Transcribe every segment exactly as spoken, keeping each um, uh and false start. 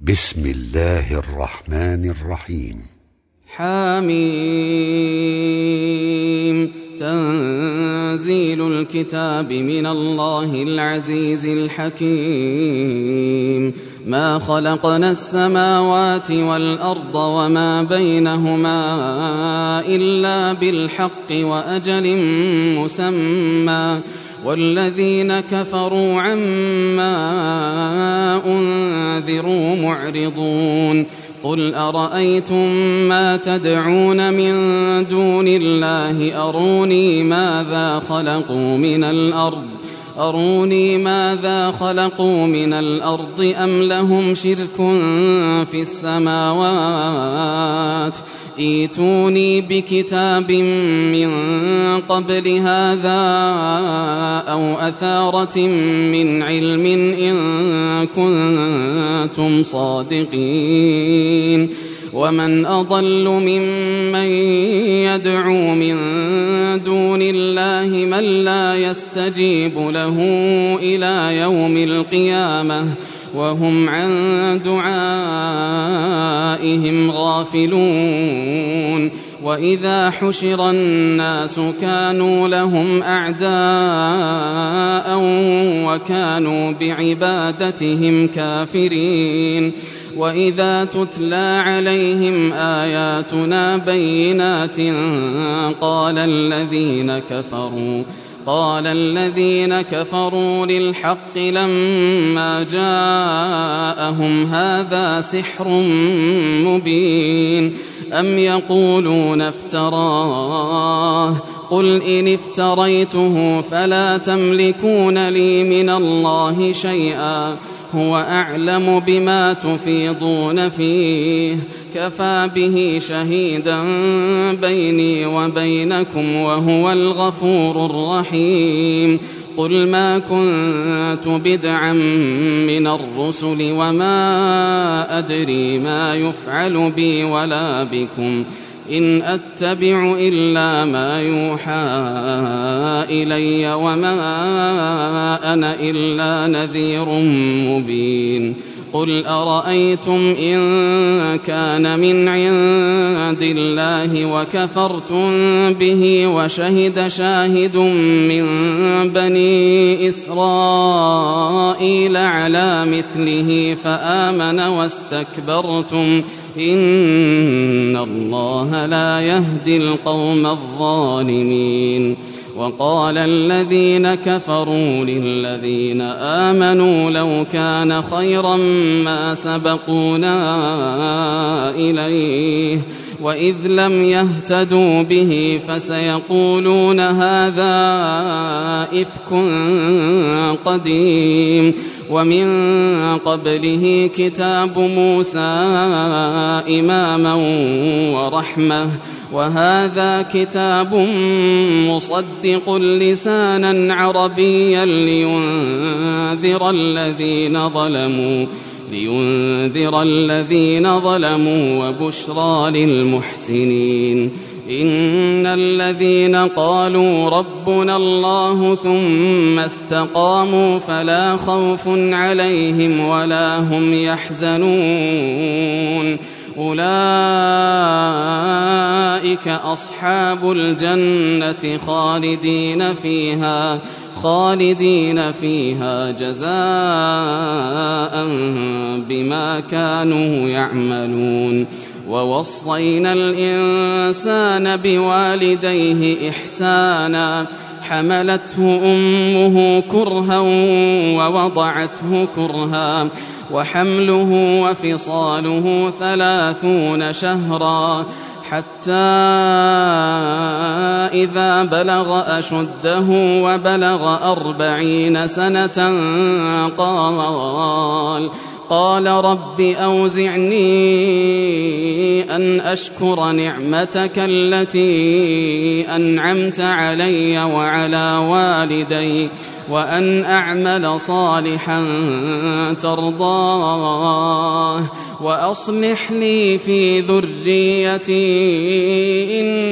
بسم الله الرحمن الرحيم. حميم. تنزيل الكتاب من الله العزيز الحكيم. ما خلقنا السماوات والأرض وما بينهما إلا بالحق وأجل مسمى، والذين كفروا عما أنذروا معرضون. قل أرأيتم ما تدعون من دون الله أروني ماذا خلقوا من الأرض أروني ماذا خلقوا من الأرض أم لهم شرك في السماوات؟ ائتوني بكتاب من قبل هذا أو أثارة من علم إن كنتم صادقين. ومن أضل ممن يدعو من دون الله من لا يستجيب له إلى يوم القيامة وهم عن دعائهم غافلون. وإذا حشر الناس كانوا لهم أعداء وكانوا بعبادتهم كافرين. وإذا تتلى عليهم آياتنا بينات قال الذين كفروا قال الذين كفروا للحق لما جاءهم هذا سحر مبين. أم يقولون افتراه قل إن افتريته فلا تملكون لي من الله شيئا هو أعلم بما تفيضون فيه كفى به شهيدا بيني وبينكم وهو الغفور الرحيم. قل ما كنت بدعا من الرسل وما أدري ما يفعل بي ولا بكم إن أتبع إلا ما يوحى إلي وما أنا إلا نذير مبين. قل أرأيتم إن كان من عند الله وكفرتم به وشهد شاهد من بني إسرائيل على مثله فآمن واستكبرتم إن الله لا يهدي القوم الظالمين. وقال الذين كفروا للذين آمنوا لو كان خيرا ما سبقونا إليه وإذ لم يهتدوا به فسيقولون هذا إفك قديم. ومن قبله كتاب موسى إماما ورحمة وهذا كتاب مصدق لسانا عربيا لينذر الذين ظلموا لينذر الذين ظلموا وبشرى للمحسنين. إن الذين قالوا ربنا الله ثم استقاموا فلا خوف عليهم ولا هم يحزنون أولئك أصحاب الجنة خالدين فيها خالدين فيها جزاء بما كانوا يعملون. ووصينا الإنسان بوالديه إحسانا حملته أمه كرها ووضعته كرها وحمله وفصاله ثلاثون شهرا حتى إذا بلغ أشده وبلغ أربعين سنة قال قال رب أوزعني أن أشكر نعمتك التي أنعمت علي وعلى والدي وأن أعمل صالحا ترضاه وأصلح لي في ذريتي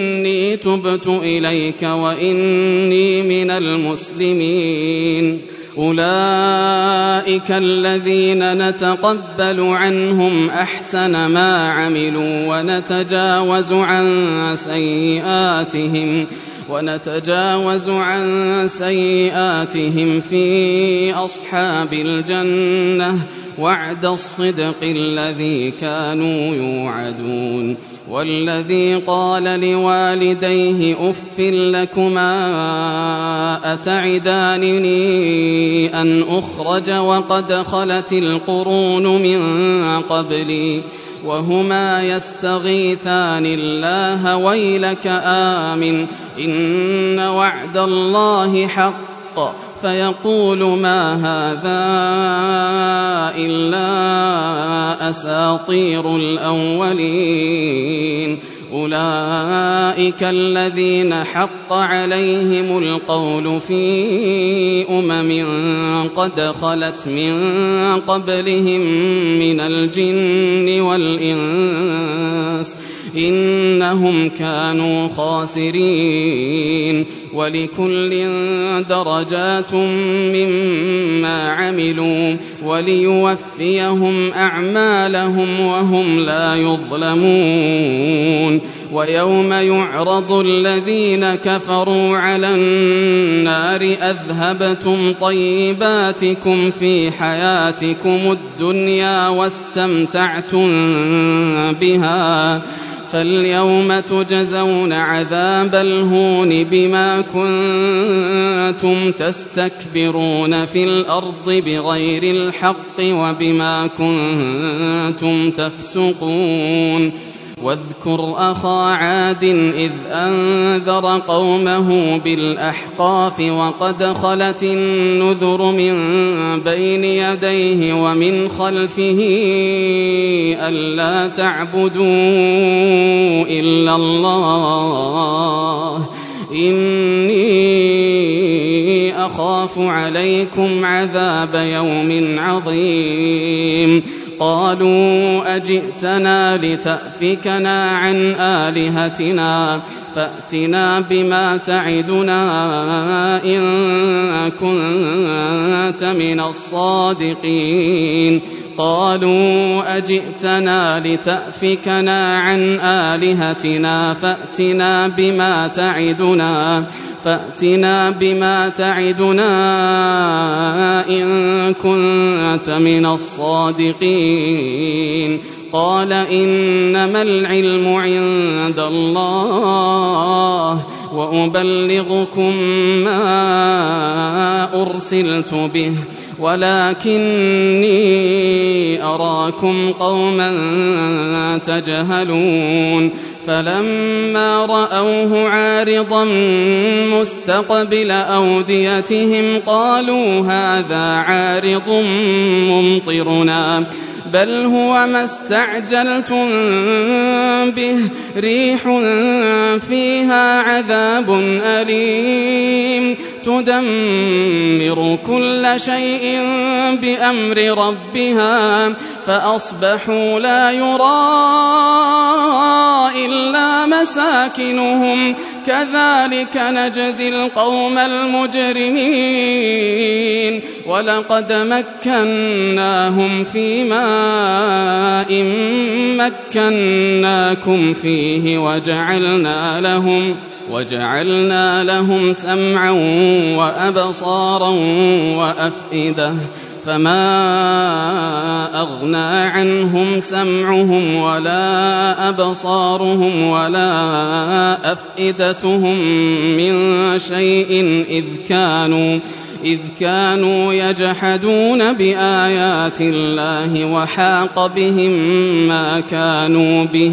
إني تبت إليك وإني من المسلمين. أولئك الذين نتقبل عنهم أحسن ما عملوا ونتجاوز عن سيئاتهم ونتجاوز عن سيئاتهم في أصحاب الجنة وعد الصدق الذي كانوا يوعدون. والذي قال لوالديه أف لكما أتعدانني أن أخرج وقد خلت القرون من قبلي وهما يستغيثان الله ويلك آمن إن وعد الله حق فيقول ما هذا إلا أساطير الأولين. أولئك الذين حق عليهم القول في أمم قد خلت من قبلهم من الجن والإنس إنهم كانوا خاسرين. ولكل درجات مما عملوا وليوفيهم أعمالهم وهم لا يظلمون. ويوم يعرض الذين كفروا على النار أذهبتم طيباتكم في حياتكم الدنيا واستمتعتم بها فاليوم تجزون عذاب الهون بما كنتم تستكبرون في الأرض بغير الحق وبما كنتم تفسقون. واذكر أخا عاد إذ أنذر قومه بالأحقاف وقد خلت النذر من بين يديه ومن خلفه ألا تعبدوا إلا الله إني أخاف عليكم عذاب يوم عظيم. قالوا أجئتنا لتأفكنا عن آلهتنا فأتنا بما تعدنا إن كنت من الصادقين. قالوا أجئتنا لتأفكنا عن آلهتنا فأتنا بما تعدنا فأتنا بما تعدنا إن كنت من الصادقين. قال إنما العلم عند الله وأبلغكم ما أرسلت به ولكني أراكم قوما تجهلون. فلما رأوه عارضا مستقبل أوديتهم قالوا هذا عارض ممطرنا بل هو ما استعجلتم به ريح فيها عذاب أليم تدمر كل شيء بأمر ربها فأصبحوا لا يرى إلا مساكنهم كذلك نجزي القوم المجرمين. ولقد مكناهم في ماء مكناكم فيه وجعلنا لهم وجعلنا لهم سمعا وأبصارا وأفئدة فما أغنى عنهم سمعهم ولا أبصارهم ولا أفئدتهم من شيء إذ كانوا إذ كانوا يجحدون بآيات الله وحاق بهم ما كانوا به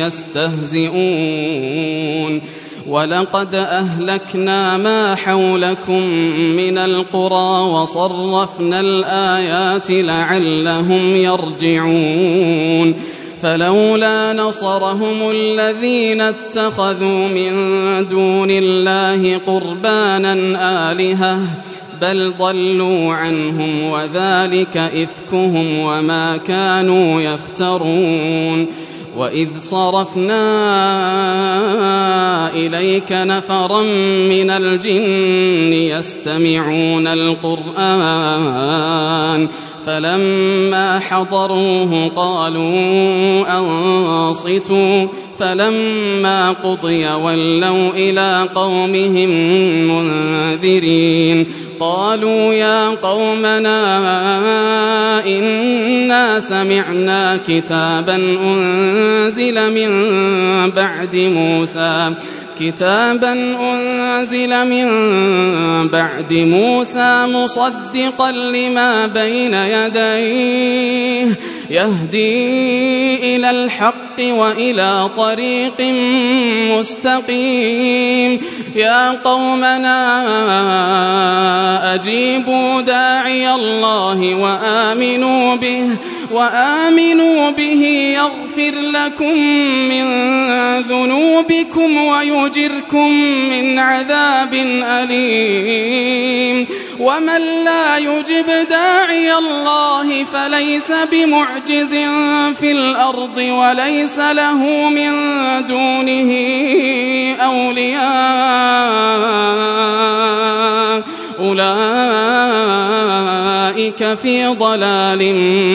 يستهزئون. ولقد أهلكنا ما حولكم من القرى وصرفنا الآيات لعلهم يرجعون. فلولا نصرهم الذين اتخذوا من دون الله قربانا آلهة بل ضلوا عنهم وذلك إفكهم وما كانوا يفترون. وإذ صرفنا إليك نفرا من الجن يستمعون القرآن فلما حضروه قالوا أنصتوا فلما قضي ولوا إلى قومهم منذرين قالوا يا قومنا إنا سمعنا كتابا أنزل من بعد موسى كتابا أنزل من بعد موسى مصدقا لما بين يديه يهدي إلى الحق وإلى طريق مستقيم يا قومنا أجيبوا داعي الله وآمنوا به وآمنوا به يغفر لكم من ذنوبكم ويجركم من عذاب أليم ومن لا يجب داعي الله فليس بمعجز في الأرض وليس له من دونه أولياء أولئك في ضلال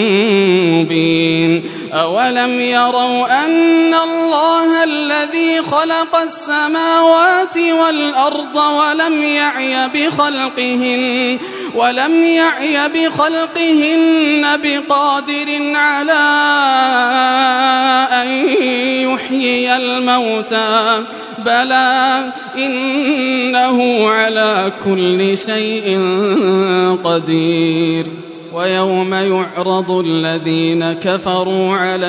مبين أولم يروا أن الله الذي خلق السماوات والأرض ولم يعي بخلقهن ولم يعي بخلقهن بقادر على أن يحيي الموتى بلى إنه على كل شيء قدير ويوم يعرض الذين كفروا على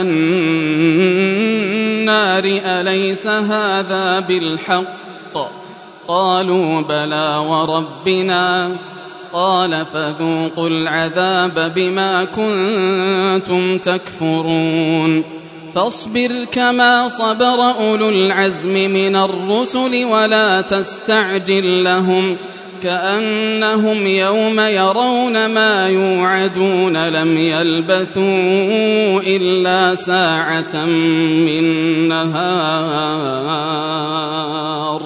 النار أليس هذا بالحق قالوا بلى وربنا قال فذوقوا العذاب بما كنتم تكفرون فاصبر كما صبر أولو العزم من الرسل ولا تستعجل لهم كأنهم يوم يرون ما يوعدون لم يلبثوا إلا ساعة من نهار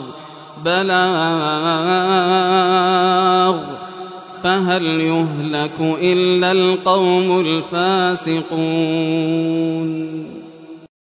بلاغ فهل يهلك إلا القوم الفاسقون